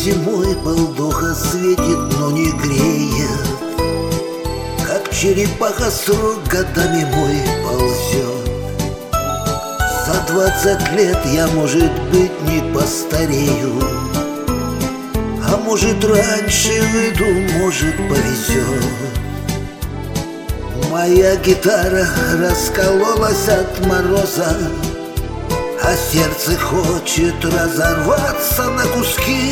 зимой полдуха светит, но не греет. Как черепаха срок годами мой ползет. За 20 лет я, может быть, не постарею, а может, раньше выйду, может, повезет. Моя гитара раскололась от мороза, а сердце хочет разорваться на куски.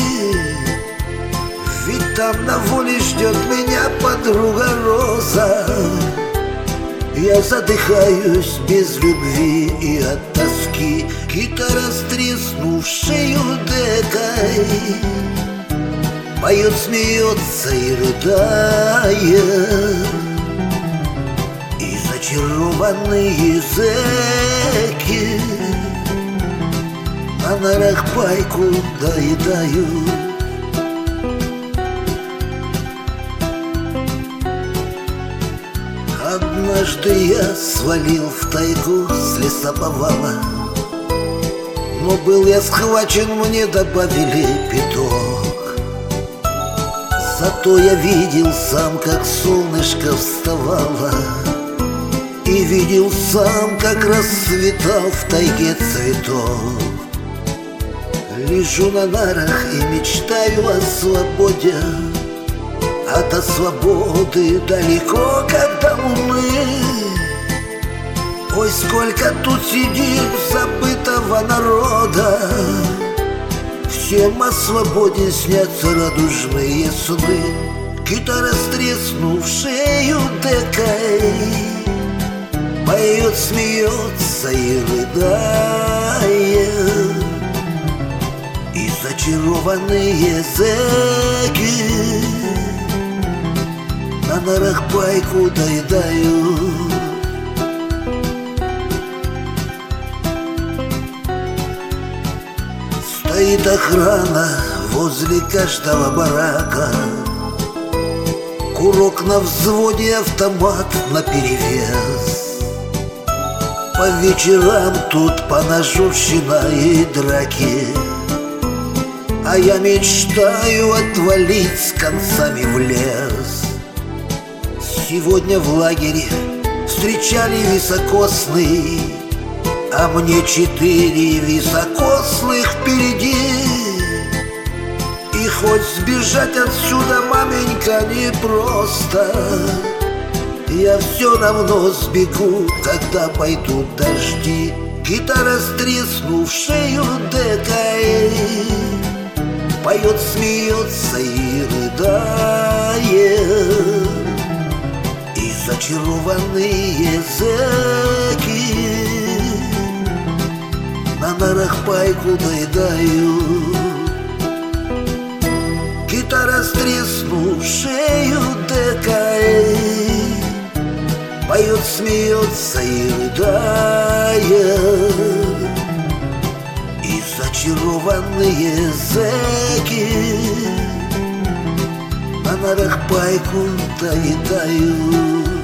Ведь там на воле ждет меня подруга Роза. Я задыхаюсь без любви и от тоски. Гитара с треснувшею декой поет, смеется и рыдает. И зачарованные зэки на нарах пайку доедают. Однажды я свалил в тайгу с лесоповала, но был я схвачен, мне добавили пяток. Зато я видел сам, как солнышко вставало, и видел сам, как расцветал в тайге цветок. Лежу на нарах и мечтаю о свободе, а до свободы далеко, как до луны. Ой, сколько тут сидит забытого народа, всем о свободе снятся радужные сны. Гитара с треснувшею декой поет, смеется и рыдает. И зачарованные зэки на нарах пайку доедают. Стоит охрана возле каждого барака, курок на взводе, автомат наперевес. По вечерам тут поножовщина и драки, а я мечтаю отвалить с концами в лес. Сегодня в лагере встречали високосный, а мне 4 високосных впереди. И хоть сбежать отсюда, маменька, непросто, я все равно сбегу, когда пойдут дожди. Гитара с треснувшею декой поет, смеется и рыдает. И зачарованные зэки на нарах пайку доедают. Гитара с треснувшею декой поет, смеется и рыдает. И зачарованные зэки на нарах пайку доедают.